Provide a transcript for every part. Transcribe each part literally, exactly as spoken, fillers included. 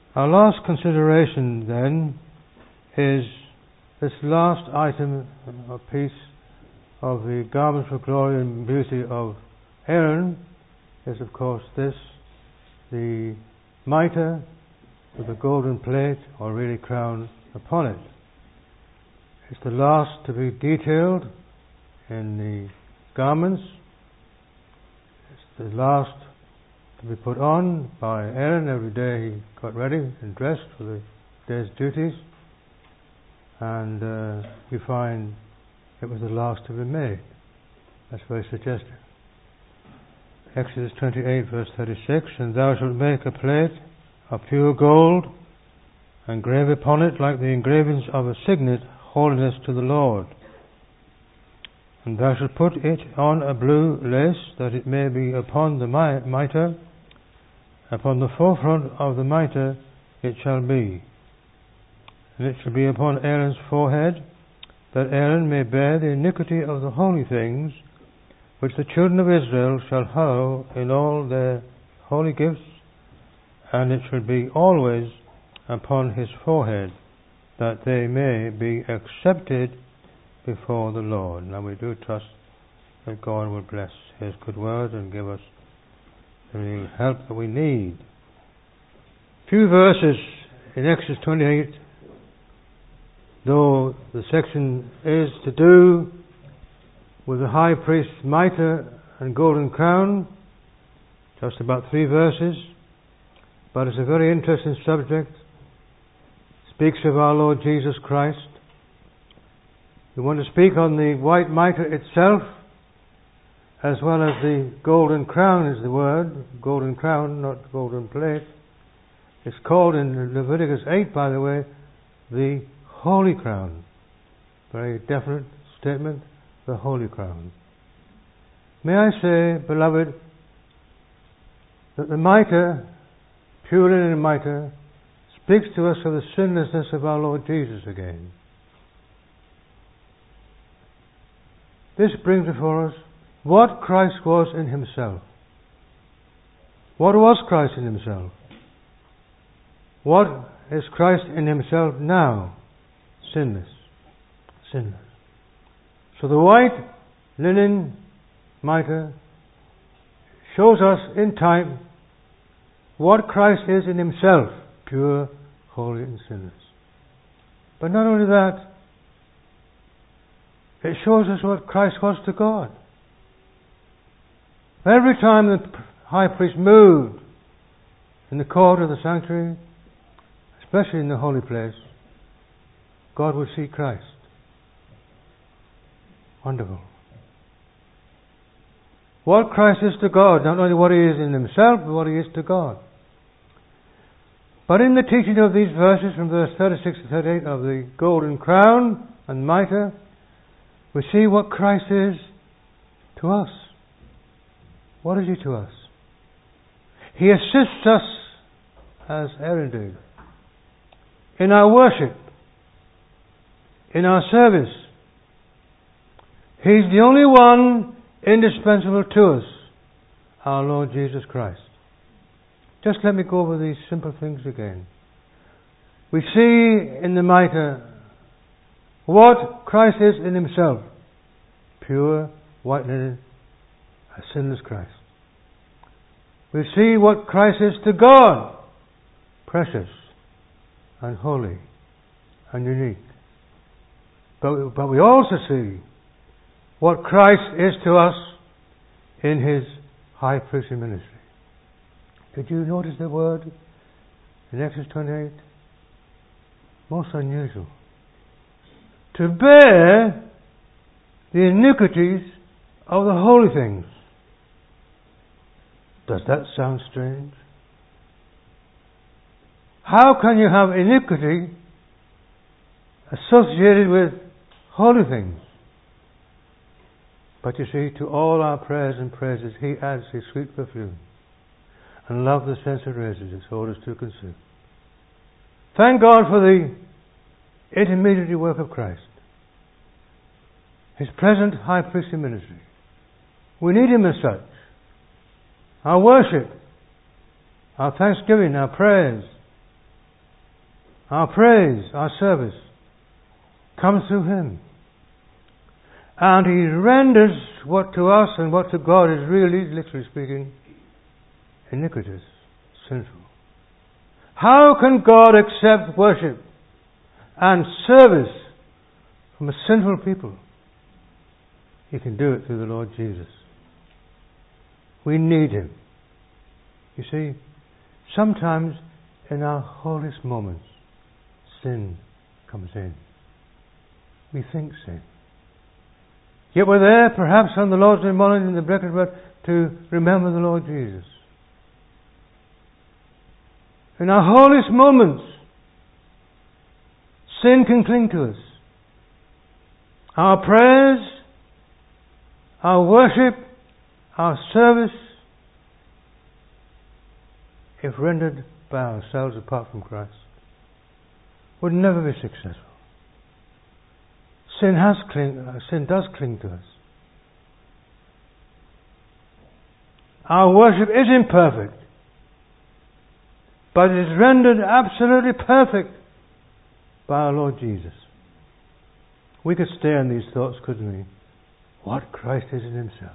Our last consideration then is this last item or piece of the garments of glory and beauty of Aaron is of course this, the mitre with the golden plate or really crown upon it. It's the last to be detailed in the garments. It's the last to be put on by Aaron. Every day he got ready and dressed for the day's duties, and uh, you find it was the last to be made. That's very suggestive. Exodus twenty-eight verse thirty-six, and thou shalt make a plate of pure gold, and engrave upon it like the engravings of a signet, holiness to the Lord. And thou shalt put it on a blue lace, that it may be upon the mitre. Upon the forefront of the mitre it shall be. And it shall be upon Aaron's forehead, that Aaron may bear the iniquity of the holy things, which the children of Israel shall hallow in all their holy gifts, and it shall be always upon his forehead, that they may be accepted before the Lord. Now we do trust that God will bless His good word and give us the help that we need. Few verses in Exodus twenty-eight, though the section is to do with the high priest's mitre and golden crown, just about three verses, but it's a very interesting subject. Speaks of our Lord Jesus Christ. We want to speak on the white mitre itself, as well as the golden crown is the word. Golden crown, not golden plate. It's called in Leviticus eight, by the way, the holy crown. Very definite statement, the holy crown. May I say, beloved, that the mitre, pure linen mitre, speaks to us of the sinlessness of our Lord Jesus again. This brings before us what Christ was in Himself. What was Christ in Himself? What is Christ in Himself now? Sinless. Sinless. So the white linen mitre shows us in type what Christ is in Himself, pure, holy and sinless. But not only that, it shows us what Christ was to God. Every time the high priest moved in the court of the sanctuary, especially in the holy place, God would see Christ. Wonderful. What Christ is to God, not only what He is in Himself, but what He is to God. But in the teaching of these verses from verse thirty-six to thirty-eight of the golden crown and mitre, we see what Christ is to us. What is He to us? He assists us, as Aaron did, in our worship, in our service. He's the only one indispensable to us, our Lord Jesus Christ. Just let me go over these simple things again. We see in the mitre what Christ is in Himself. Pure, white linen, a sinless Christ. We see what Christ is to God. Precious and holy and unique. But, but we also see what Christ is to us in His high priestly ministry. Did you notice the word in Exodus twenty-eight? Most unusual. To bear the iniquities of the holy things. Does that sound strange? How can you have iniquity associated with holy things? But you see, to all our prayers and praises He adds His sweet perfume, and love the sense it raises its orders to consume. Thank God for the intermediary work of Christ, His present high priestly ministry. We need Him as such. Our worship, our thanksgiving, our prayers, our praise, our service comes through Him. And He renders what to us and what to God is really, literally speaking, iniquitous, sinful. How can God accept worship and service from a sinful people? He can do it through the Lord Jesus. We need Him. You see, sometimes in our holiest moments, sin comes in. We think sin. Yet we're there, perhaps on the Lord's Day morning in the breakfast bread, to remember the Lord Jesus. In our holiest moments, sin can cling to us. Our prayers, our worship, our service, if rendered by ourselves apart from Christ, would never be successful. Sin has cling, uh, sin does cling to us. Our worship is imperfect, but it is rendered absolutely perfect by our Lord Jesus. We could stay on these thoughts, couldn't we? What Christ is in Himself.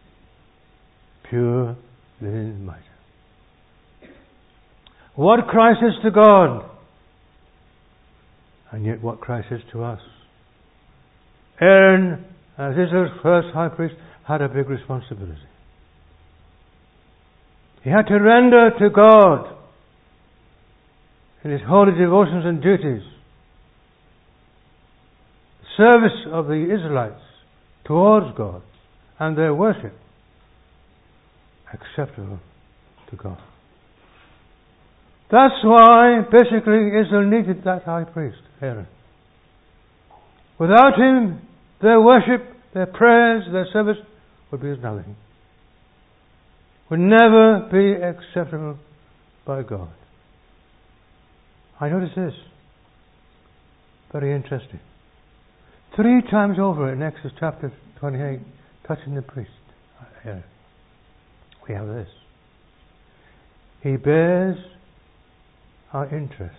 Pure linen mitre. What Christ is to God, and yet what Christ is to us. Aaron, as Israel's first high priest, had a big responsibility. He had to render to God in his holy devotions and duties the service of the Israelites towards God and their worship acceptable to God. That's why basically Israel needed that high priest, Aaron. Without him, their worship, their prayers, their service would be as nothing. Would never be acceptable by God. I notice this. Very interesting. Three times over in Exodus chapter twenty-eight, touching the priest, Aaron, we have this. He bears our interests.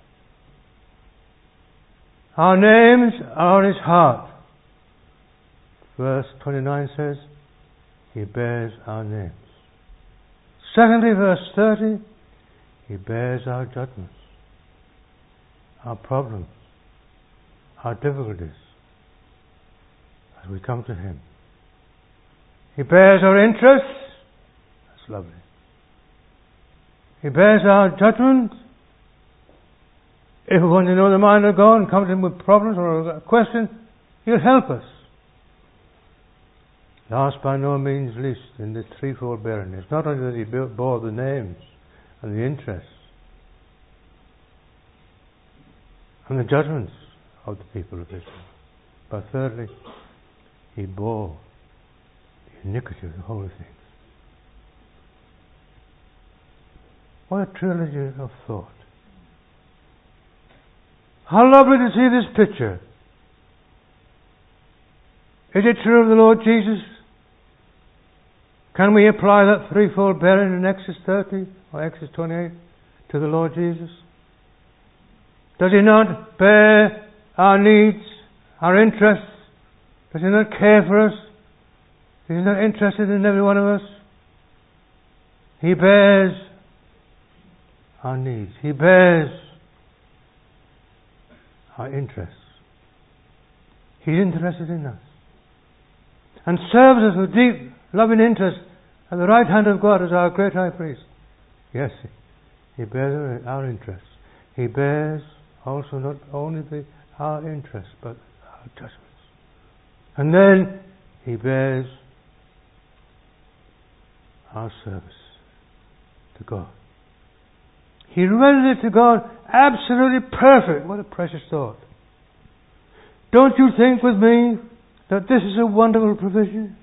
Our names are on his heart. Verse twenty-nine says, He bears our names. Secondly, verse thirty, He bears our judgments, our problems, our difficulties, as we come to Him. He bears our interests. That's lovely. He bears our judgment. If we want to know the mind of God and come to Him with problems or a question, He'll help us. Last by no means least in this threefold bearing, it's not only that He bore the names and the interests and the judgments of the people of Israel, but thirdly, He bore the iniquity of the holy things. What a trilogy of thought. How lovely to see this picture. Is it true of the Lord Jesus? Can we apply that threefold bearing in Exodus thirty or Exodus twenty-eight to the Lord Jesus? Does He not bear our needs, our interests? Does He not care for us? Is He not interested in every one of us? He bears our needs. He bears our interests. He's interested in us. And serves us with deep, loving interest at the right hand of God as our great high priest. Yes, He bears our interests. He bears also not only the, our interests, but our judgments. And then He bears our service to God. He rendered it to God absolutely perfect. What a precious thought. Don't you think with me that this is a wonderful provision?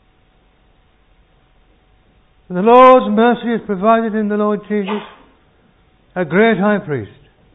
The Lord's mercy is provided in the Lord Jesus, a great high priest,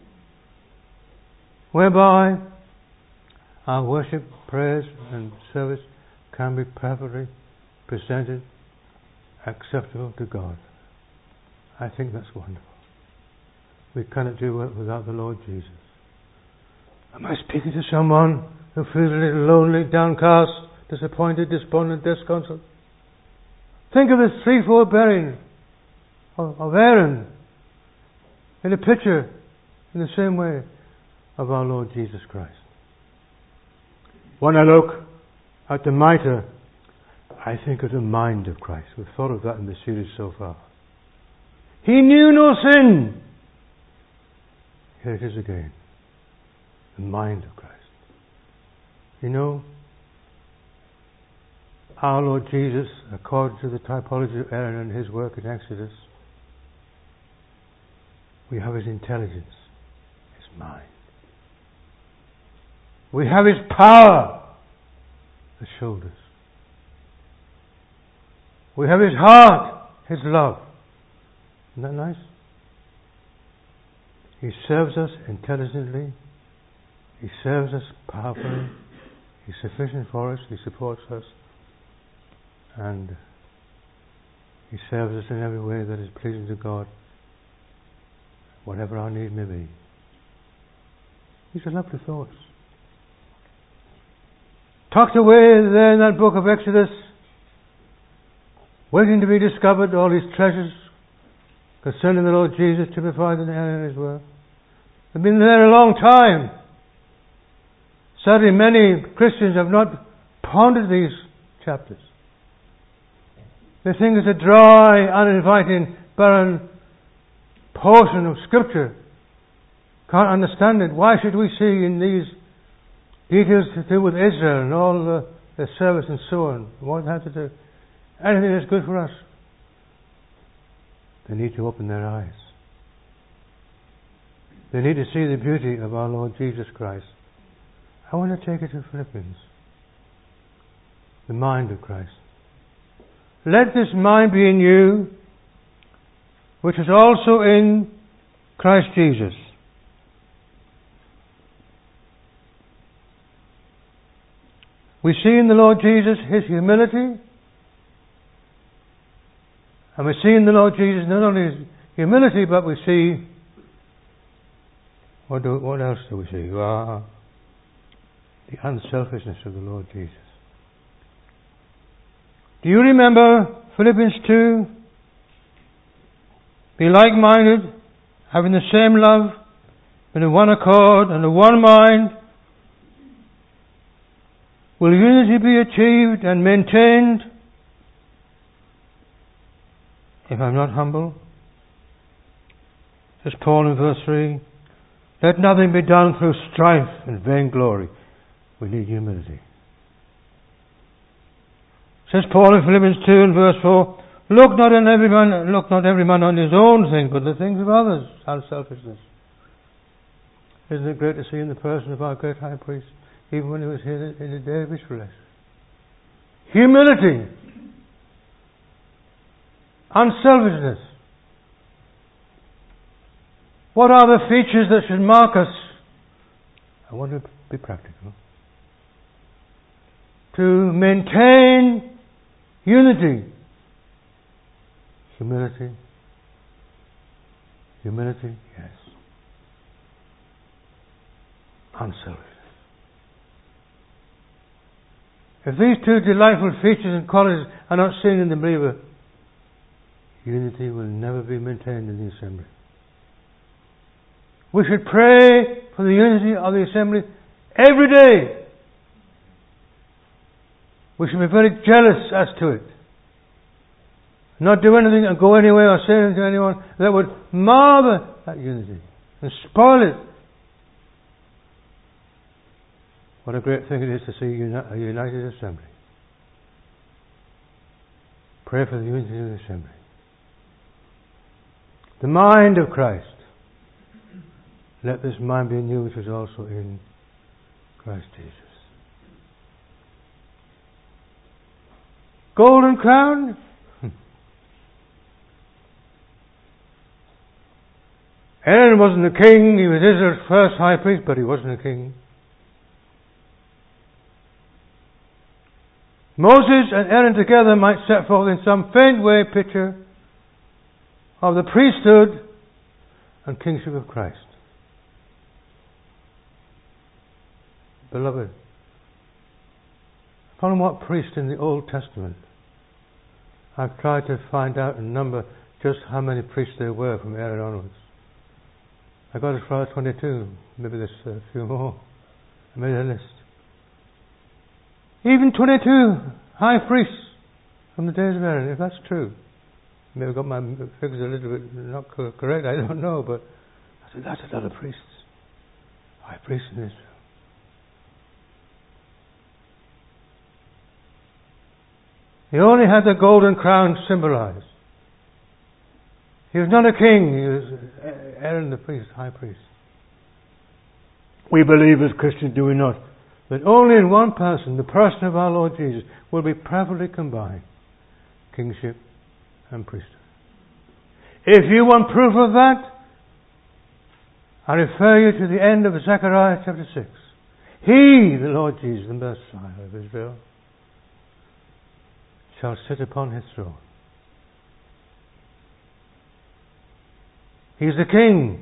whereby our worship, prayers and service can be perfectly presented, acceptable to God. I think that's wonderful. We cannot do it without the Lord Jesus. Am I speaking to someone who feels a little lonely, downcast, disappointed, despondent, disconsolate? Think of this threefold bearing of, of Aaron in a picture in the same way of our Lord Jesus Christ. When I look at the mitre, I think of the mind of Christ. We've thought of that in the series so far. He knew no sin. Here it is again. The mind of Christ. You know, our Lord Jesus, according to the typology of Aaron and his work in Exodus, we have his intelligence, his mind. We have his power, the shoulders. We have his heart, his love. Isn't that nice? He serves us intelligently. He serves us powerfully. He's sufficient for us. He supports us. And he serves us in every way that is pleasing to God, whatever our need may be. These are lovely thoughts. Tucked away there in that book of Exodus, waiting to be discovered, all these treasures concerning the Lord Jesus, typified in Aaron and his work. They've been there a long time. Sadly, many Christians have not pondered these chapters. They think it's a dry, uninviting, barren portion of Scripture. Can't understand it. Why should we see in these details to do with Israel and all the, their service and so on? What it has to do? Anything that's good for us. They need to open their eyes. They need to see the beauty of our Lord Jesus Christ. I want to take it to Philippians. The mind of Christ. Let this mind be in you, which is also in Christ Jesus. We see in the Lord Jesus his humility, and we see in the Lord Jesus not only his humility, but we see, what, do, what else do we see? Ah, the unselfishness of the Lord Jesus. Do you remember Philippians two? Be like-minded, having the same love, in one accord and of one mind. Will unity be achieved and maintained if I'm not humble? Says Paul in verse three, let nothing be done through strife and vainglory. We need humility. Says Paul in Philippians two and verse four, look not on every man, look not every man on his own things, but the things of others. Unselfishness. Isn't it great to see in the person of our great high priest, even when he was here in the day of his flesh? Humility. Unselfishness. What are the features that should mark us? I want to be practical. To maintain unity. Humility. Humility, yes. Unselfishness. If these two delightful features and qualities are not seen in the believer, unity will never be maintained in the assembly. We should pray for the unity of the assembly every day. We should be very jealous as to it. Not do anything and go anywhere or say anything to anyone that would mar that unity and spoil it. What a great thing it is to see a united assembly. Pray for the unity of the assembly. The mind of Christ. Let this mind be in you which is also in Christ Jesus. Golden crown? Aaron wasn't a king, he was Israel's first high priest, but he wasn't a king. Moses and Aaron together might set forth in some faint way picture of the priesthood and kingship of Christ. Beloved, upon what priest in the Old Testament? I've tried to find out and number just how many priests there were from Aaron onwards. I got as far as twenty-two. Maybe there's a few more. I made a list. Even twenty-two high priests from the days of Aaron, if that's true. Maybe I've got my figures a little bit not correct, I don't know, but that's a lot of priests. High priests in Israel. He only had the golden crown symbolized. He was not a king, he was Aaron the priest, high priest. We believe as Christians, do we not, that only in one person, the person of our Lord Jesus, will be perfectly combined kingship and priesthood. If you want proof of that, I refer you to the end of Zechariah chapter six. He, the Lord Jesus, the Messiah of Israel, shall sit upon his throne. He's the king,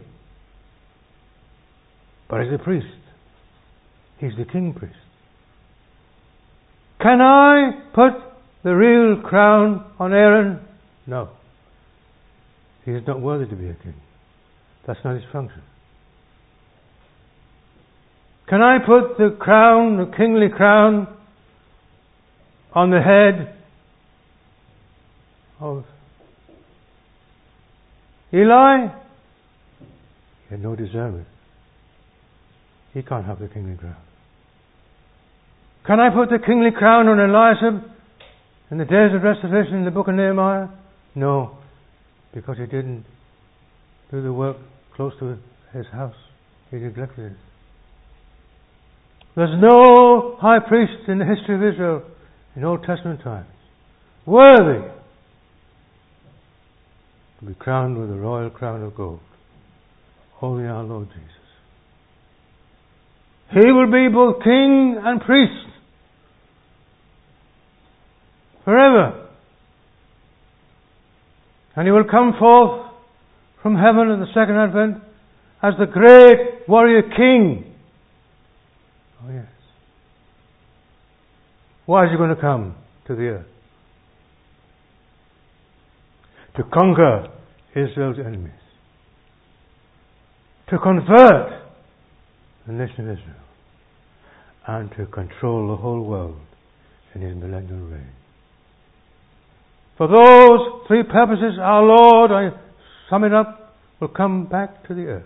but he's the priest. He's the king priest. Can I put the real crown on Aaron? No. He is not worthy to be a king. That's not his function. Can I put the crown, the kingly crown, on the head of Eli? He had no discernment. He can't have the kingly crown. Can I put the kingly crown on Eliashib in the days of restoration in the book of Nehemiah? No, because he didn't do the work close to his house. He neglected it. There's no high priest in the history of Israel in Old Testament times worthy to be crowned with a royal crown of gold. Only our Lord Jesus. He will be both king and priest forever. And he will come forth from heaven in the second advent as the great warrior king. Oh yes. Why is he going to come to the earth? To conquer Israel's enemies. To convert the nation of Israel. And to control the whole world in his millennial reign. For those three purposes, our Lord, I sum it up, will come back to the earth.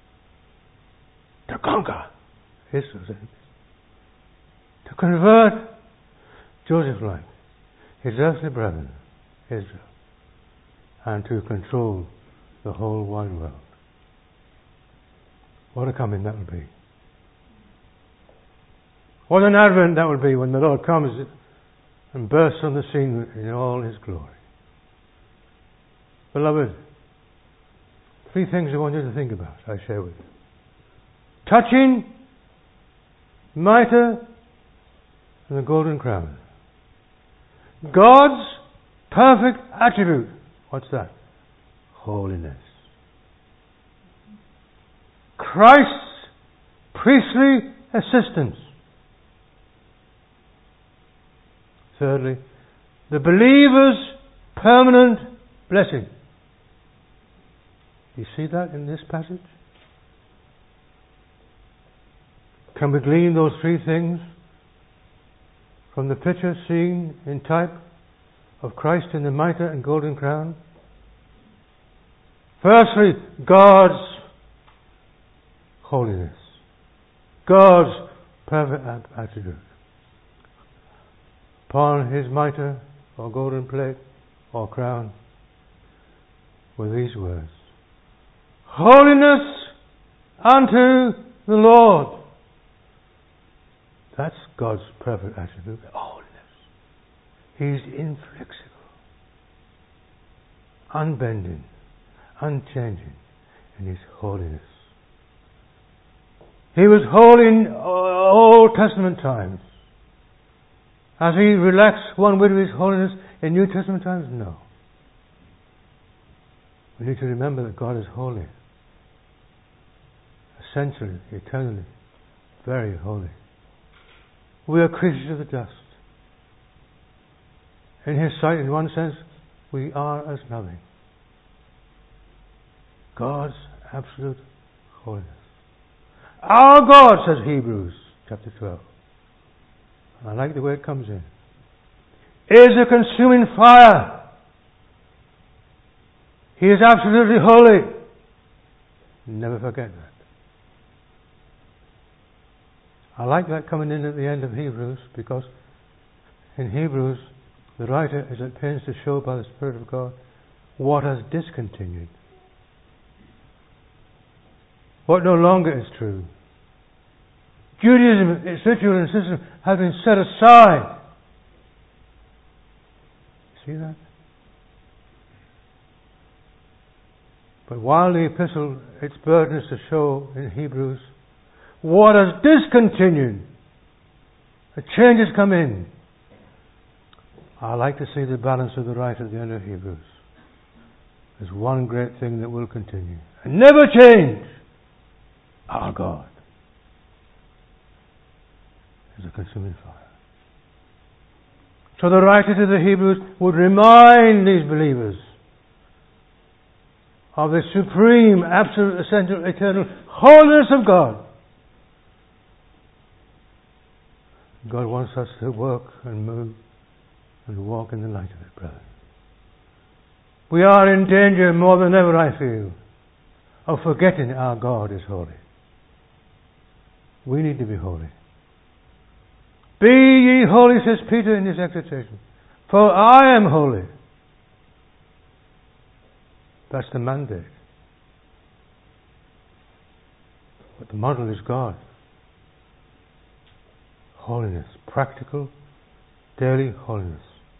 To conquer Israel's enemies. To convert Joseph like his earthly brethren, Israel. And to control the whole wide world. What a coming that will be. What an advent that will be when the Lord comes and bursts on the scene in all his glory. Beloved, three things I want you to think about, I share with you. Touching, mitre, and the golden crown. God's perfect attribute. What's that? Holiness. Christ's priestly assistance. Thirdly, the believer's permanent blessing. You see that in this passage? Can we glean those three things from the picture seen in type of Christ in the mitre and golden crown? Firstly, God's holiness. God's perfect attribute. Upon his mitre or golden plate or crown were these words: Holiness unto the Lord. That's God's perfect attribute. Holiness. He's inflexible, unbending, unchanging in his holiness. He was holy in Old Testament times. Has he relaxed one whit of his holiness in New Testament times? No. We need to remember that God is holy. essentially, eternally, very holy. We are creatures of the dust. In His sight, in one sense, we are as nothing. God's absolute holiness. Our God, says Hebrews chapter twelve. And I like the way it comes in. Is a consuming fire. He is absolutely holy. Never forget that. I like that coming in at the end of Hebrews, because in Hebrews the writer is at pains to show by the Spirit of God what has discontinued, what no longer is true. Judaism, its ritual and system, has been set aside. See that? But while the epistle, its burden is to show in Hebrews what has discontinued, a change has come in. I like to see the balance of the writer at the end of Hebrews. There's one great thing that will continue and never change. Our God is a consuming fire. So the writer to the Hebrews would remind these believers of the supreme, absolute, essential, eternal holiness of God. God wants us to work and move and walk in the light of it, brother. We are in danger more than ever, I feel, of forgetting our God is holy. We need to be holy. Be ye holy, says Peter in his exhortation, for I am holy. That's the mandate. But the model is God. Holiness, practical, daily holiness.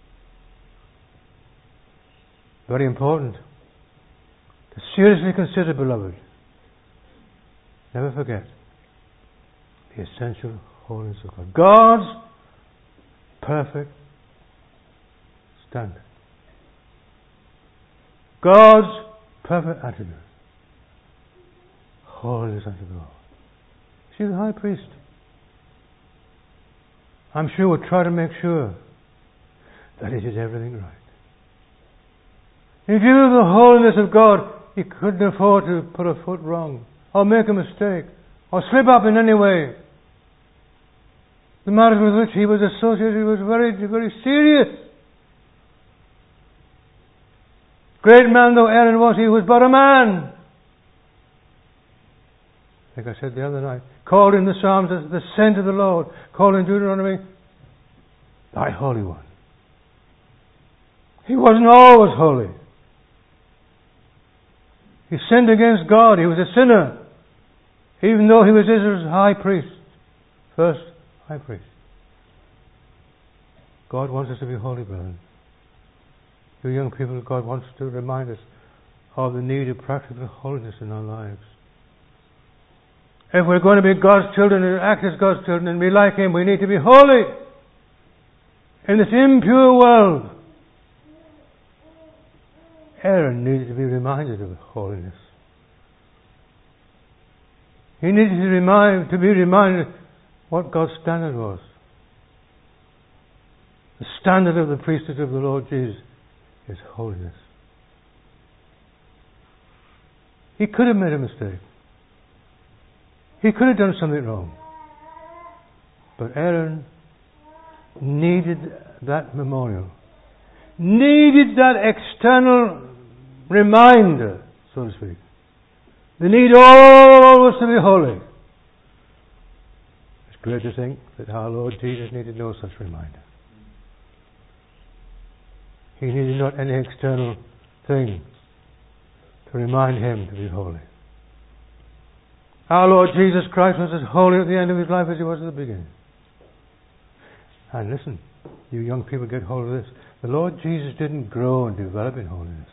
Very important to seriously consider, beloved. Never forget the essential holiness of God. God's perfect standard. God's perfect attribute. Holiness unto the Lord. See, the high priest, I'm sure, would try to make sure that he did everything right. In view of the holiness of God, he couldn't afford to put a foot wrong, or make a mistake, or slip up in any way. The matters with which he was associated was very, very serious. Great man though Aaron was, he was but a man. Like I said the other night, called in the Psalms as the saint of the Lord, called in Deuteronomy, thy Holy One. He wasn't always holy. He sinned against God. He was a sinner, even though he was Israel's high priest, first high priest. God wants us to be holy, brethren. You young people, God wants to remind us of the need of practical holiness in our lives. If we're going to be God's children and act as God's children and be like Him, we need to be holy in this impure world. Aaron needed to be reminded of holiness. He needed to, remind, to be reminded what God's standard was. The standard of the priesthood of the Lord Jesus is holiness. He could have made a mistake. He could have done something wrong. But Aaron needed that memorial, needed that external reminder, so to speak. The need always to be holy. It's great to think that our Lord Jesus needed no such reminder. He needed not any external thing to remind him to be holy. Our Lord Jesus Christ was as holy at the end of His life as He was at the beginning. And listen, you young people, get hold of this. The Lord Jesus didn't grow and develop in holiness.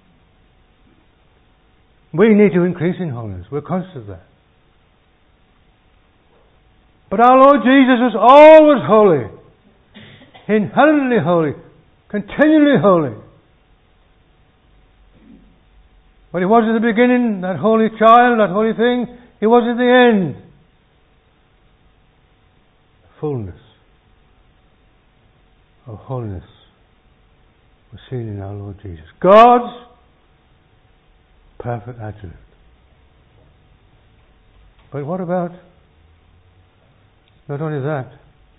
We need to increase in holiness. We're conscious of that. But our Lord Jesus was always holy, inherently holy, continually holy. But He was at the beginning, that holy child, that holy thing. He was at the end. Fullness of holiness was seen in our Lord Jesus. God's perfect attribute. But what about not only that,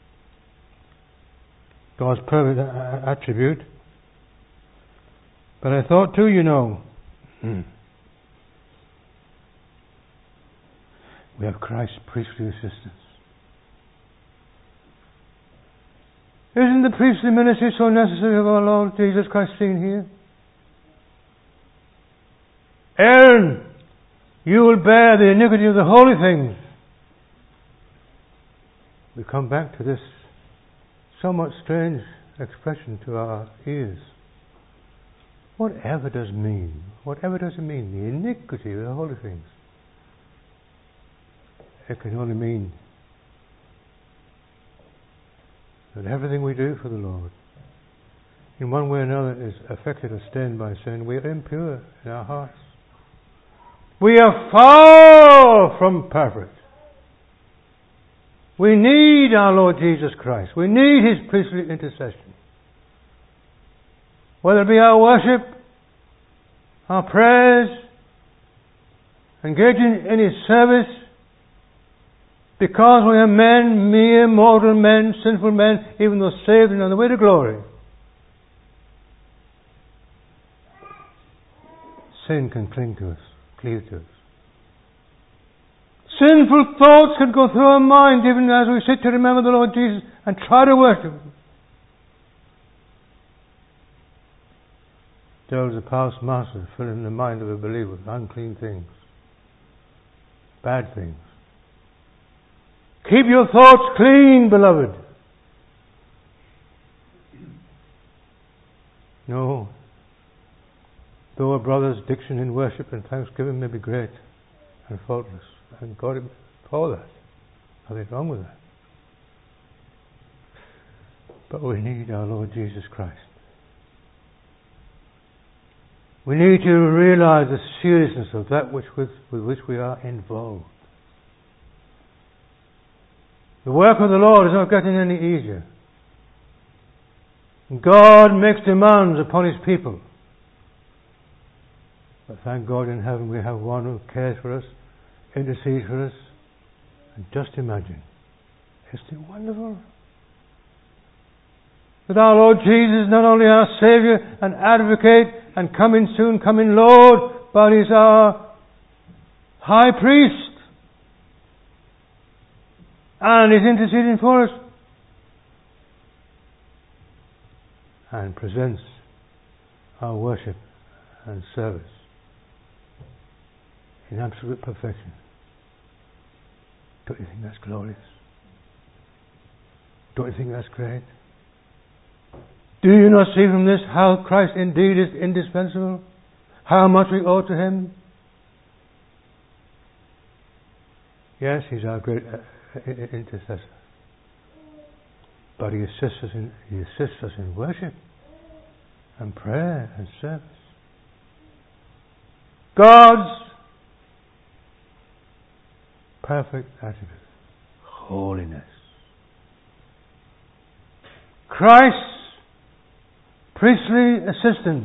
God's perfect a- attribute, but I thought too, you know, hmm, we have Christ's priestly assistance. Isn't the priestly ministry so necessary of our Lord Jesus Christ seen here? Aaron, you will bear the iniquity of the holy things. We come back to this somewhat strange expression to our ears. Whatever does mean? Whatever does it mean? The iniquity of the holy things. It can only mean that everything we do for the Lord, in one way or another, is affected or stained by sin. We are impure in our hearts. We are far from perfect. We need our Lord Jesus Christ. We need His priestly intercession. Whether it be our worship, our prayers, engaging in His service, because we are men, mere mortal men, sinful men, even though saved and on the way to glory. Sin can cling to us, cleave to us. Sinful thoughts can go through our minds even as we sit to remember the Lord Jesus and try to worship Him. Devils are past masters, filling the mind of a believer with unclean things, bad things. Keep your thoughts clean, beloved. No. Though a brother's diction in worship and thanksgiving may be great and faultless, and God for that. Nothing wrong with that. But we need our Lord Jesus Christ. We need to realize the seriousness of that which with, with which we are involved. The work of the Lord is not getting any easier. God makes demands upon His people. But thank God in heaven we have one who cares for us, intercedes for us. And just imagine, isn't it wonderful? That our Lord Jesus is not only our Saviour and Advocate and coming soon, coming Lord, but He's our High Priest. And He's interceding for us. And presents our worship and service in absolute perfection. Don't you think that's glorious? Don't you think that's great? Do you not see from this how Christ indeed is indispensable? How much we owe to Him? Yes, He's our great intercessor. But He assists us in He assists us in worship and prayer and service. God's perfect attribute, holiness. Christ's priestly assistance.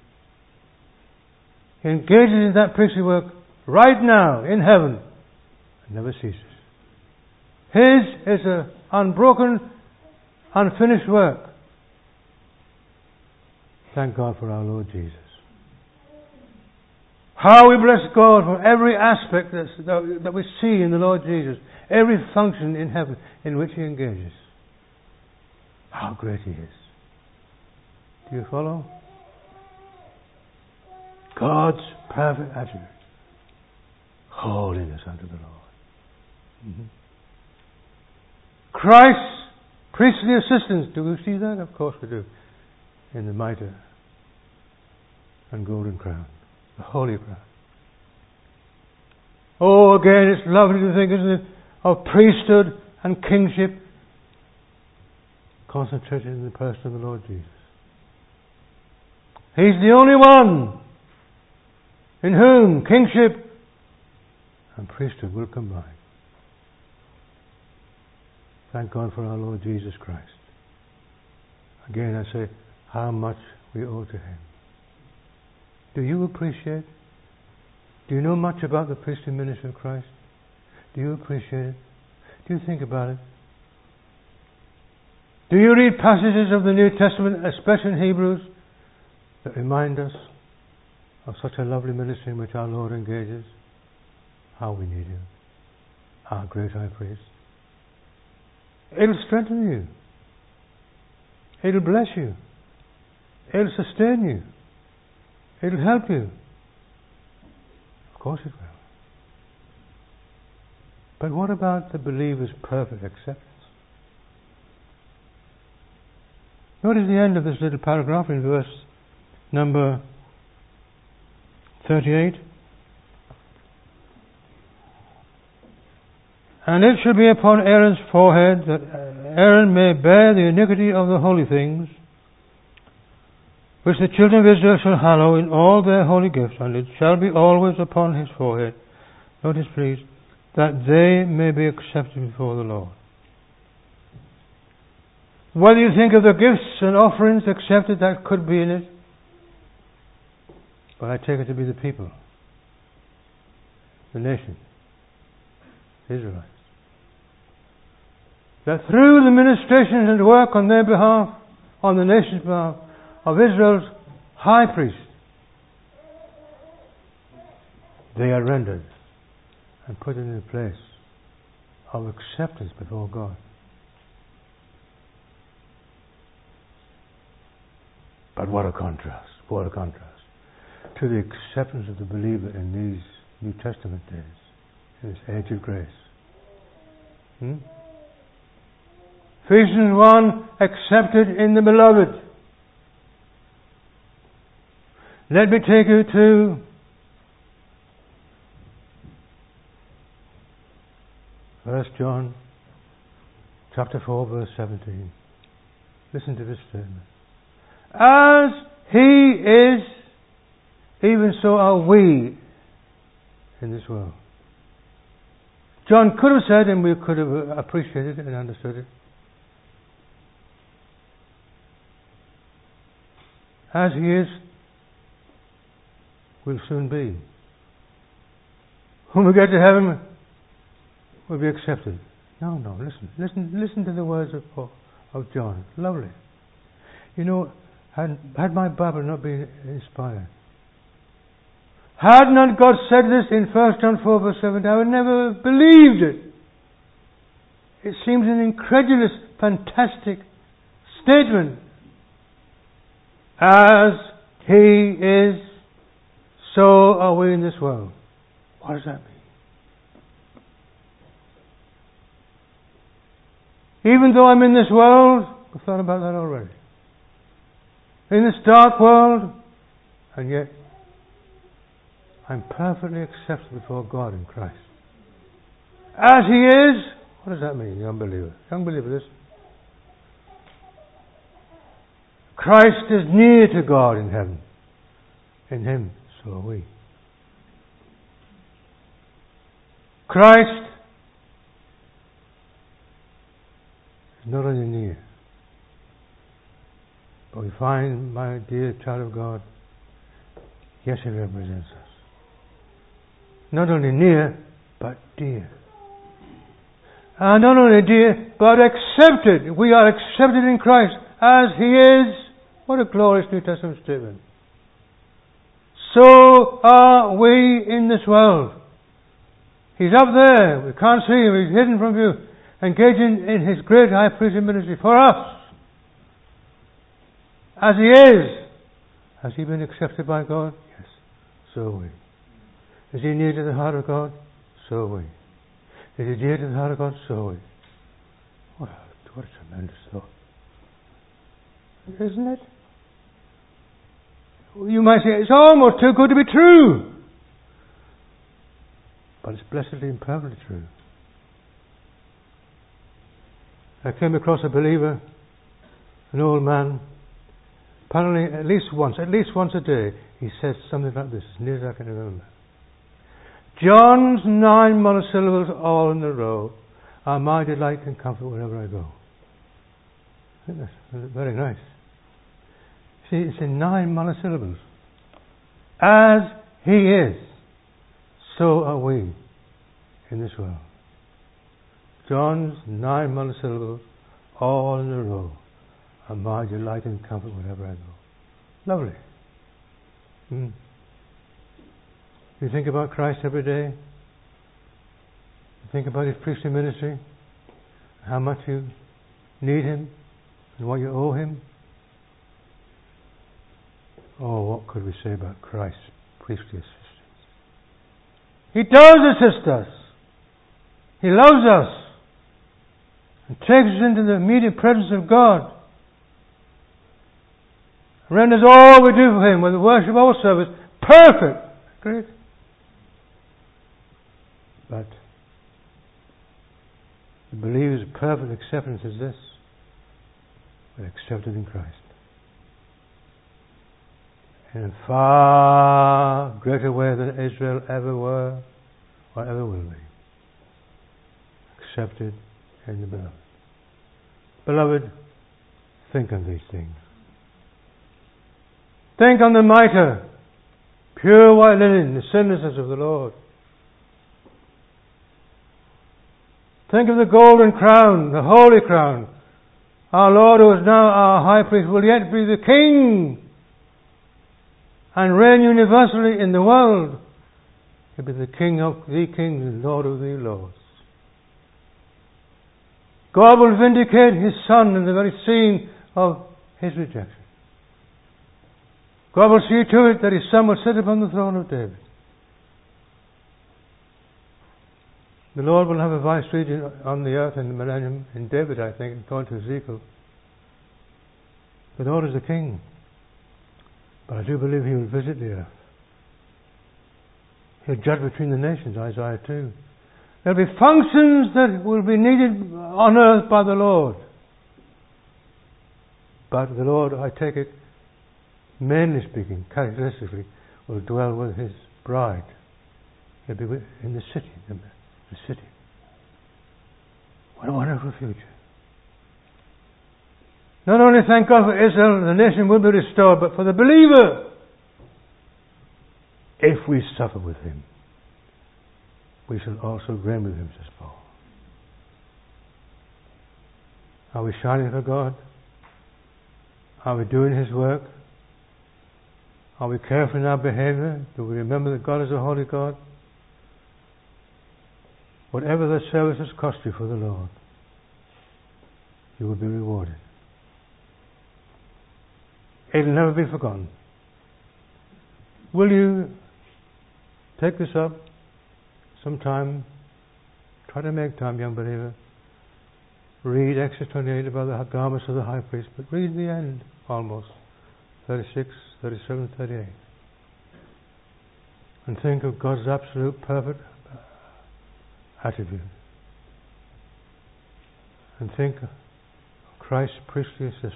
He engages in that priestly work right now in heaven and never ceases. His is an unbroken, unfinished work. Thank God for our Lord Jesus. How we bless God for every aspect that's, that, that we see in the Lord Jesus, every function in heaven in which He engages. How great He is. Do you follow? God's perfect attribute. Holiness unto the Lord. Mm-hmm. Christ's priestly assistance. Do we see that? Of course we do. In the mitre and golden crown. The holy crown. Oh, again, it's lovely to think, isn't it, of priesthood and kingship concentrated in the person of the Lord Jesus. He's the only one in whom kingship and priesthood will combine. Thank God for our Lord Jesus Christ. Again I say, how much we owe to Him. Do you appreciate? Do you know much about the priestly ministry of Christ? Do you appreciate it? Do you think about it? Do you read passages of the New Testament, especially in Hebrews, that remind us of such a lovely ministry in which our Lord engages? How we need Him, our great high priest. It'll strengthen you. It'll bless you. It'll sustain you. It'll help you. Of course it will. But what about the believer's perfect acceptance? Notice the end of this little paragraph in verse number thirty-eight. And it shall be upon Aaron's forehead, that Aaron may bear the iniquity of the holy things, which the children of Israel shall hallow in all their holy gifts, and it shall be always upon his forehead. Notice please, that they may be accepted before the Lord. Whether you think of the gifts and offerings accepted, that could be in it, but I take it to be the people, the nation, the Israelites. That through the ministrations and work on their behalf, on the nation's behalf, of Israel's high priest, they are rendered and put in a place of acceptance before God. But what a contrast, what a contrast to the acceptance of the believer in these New Testament days, in this age of grace. Hmm? Ephesians one, accepted in the beloved. Let me take you to First John chapter four, verse seventeen. Listen to this statement. As He is, even so are we in this world. John could have said, and we could have appreciated it and understood it, as He is, we'll soon be. When we get to heaven, we'll be accepted. No, no, listen, listen, listen to the words of, of John. Lovely. You know, had, had my Bible not been inspired, had not God said this in First John four, verse seven, I would never have believed it. It seems an incredulous, fantastic statement. As He is, so are we in this world. What does that mean? Even though I'm in this world, I've thought about that already. In this dark world, and yet I'm perfectly accepted before God in Christ. As He is, what does that mean, young believer? Young believer, listen. Christ is near to God in heaven. In Him, so are we. Christ is not only near, but we find, my dear child of God, yes, He represents us. Not only near, but dear. And not only dear, but accepted. We are accepted in Christ as He is. What a glorious New Testament statement. So are we in this world. He's up there. We can't see Him. He's hidden from view. Engaging in His great high priestly ministry for us. As He is. Has He been accepted by God? Yes. So are we. Is He near to the heart of God? So are we. Is He dear to the heart of God? So are we. What a, what a tremendous thought. Isn't it? You might say, it's almost too good to be true. But it's blessedly and perfectly true. I came across a believer, an old man. Apparently, at least once, at least once a day, he says something like this, as near as I can remember. John's nine monosyllables all in a row are my delight and comfort wherever I go. I think that's very nice. See, it's in nine monosyllables. As He is, so are we in this world. John's nine monosyllables all in a row are my delight and comfort wherever I go. Lovely. Hmm. You think about Christ every day? You think about His priestly ministry? How much you need Him and what you owe Him? Oh, what could we say about Christ's priestly assistance? He does assist us. He loves us and takes us into the immediate presence of God. Renders all we do for Him, with the worship or service, perfect. Great. But the believer's perfect acceptance is this: we're accepted in Christ. In a far greater way than Israel ever were or ever will be. Accepted in the Beloved. Beloved, think on these things. Think on the mitre, pure white linen, the sinlessness of the Lord. Think of the golden crown, the holy crown. Our Lord, who is now our high priest, will yet be the King and reign universally in the world. He'll be the King of the kings and Lord of the lords. God will vindicate His Son in the very scene of His rejection. God will see to it that His Son will sit upon the throne of David. The Lord will have a vice regent on the earth in the millennium, in David, I think, according to Ezekiel. The Lord is the King. But I do believe He will visit the earth. He'll judge between the nations, Isaiah two. There'll be functions that will be needed on earth by the Lord. But the Lord, I take it, mainly speaking, characteristically, will dwell with His bride. He'll be in the city, the, the city. What a wonderful future. Not only thank God for Israel, the nation will be restored, but for the believer, if we suffer with Him, we shall also reign with Him, says Paul. Are we shining for God? Are we doing His work? Are we careful in our behavior? Do we remember that God is a holy God? Whatever the service has cost you for the Lord, you will be rewarded. It will never be forgotten. Will you take this up sometime? Try to make time, young believer. Read Exodus twenty-eight about the garments of the high priest, but read the end almost. thirty-six, thirty-seven, thirty-eight. And think of God's absolute perfect attribute. And think of Christ's priestly assistance.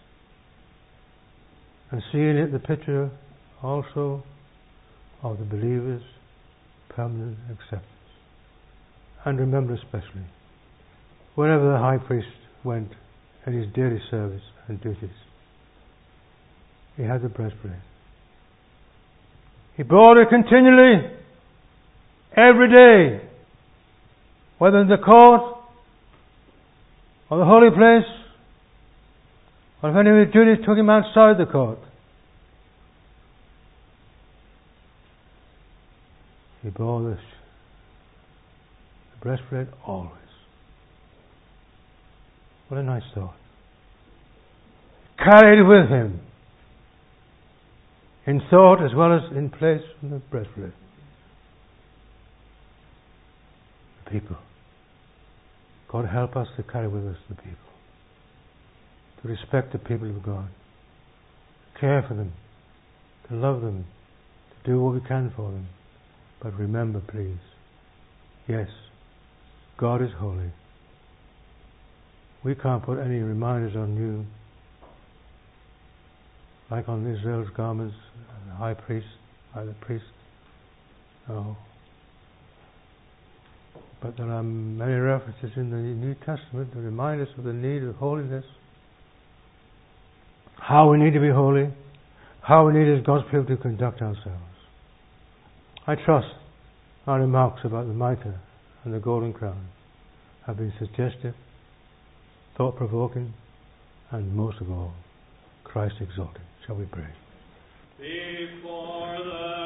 And see in it the picture also of the believer's permanent acceptance. And remember especially, wherever the high priest went in his daily service and duties, he had the breastplate. He bore it continually, every day, whether in the court or the holy place, or if any of his duties took him outside the court. He bore this, the breastplate always. What a nice thought. Carried with him, in thought as well as in place, from the breastplate. The people. God help us to carry with us the people. To respect the people of God. To care for them. To love them. To do what we can for them. But remember, please, yes, God is holy. We can't put any reminders on you, like on Israel's garments, the high priest, by the priest. No. But there are many references in the New Testament to remind us of the need of holiness, how we need to be holy, how we need as God's people to conduct ourselves. I trust our remarks about the mitre and the golden crown have been suggestive, thought-provoking, and most of all, Christ exalting. Shall we pray? Before the